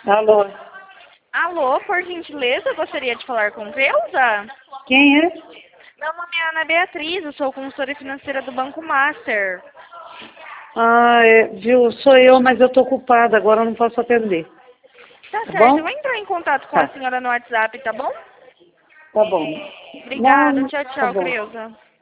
Alô, Alô, por gentileza, eu gostaria de falar com Creuza? quem é? Meu nome é Ana Beatriz, eu sou consultora financeira do Banco Master. Viu, sou eu, mas eu tô ocupada, agora eu não posso atender. Tá Tá certo, eu bom? vou entrar em contato com a Tá, senhora no WhatsApp, tá bom? tá bom. Obrigada, Não, tchau, tá tchau, bom. Creuza.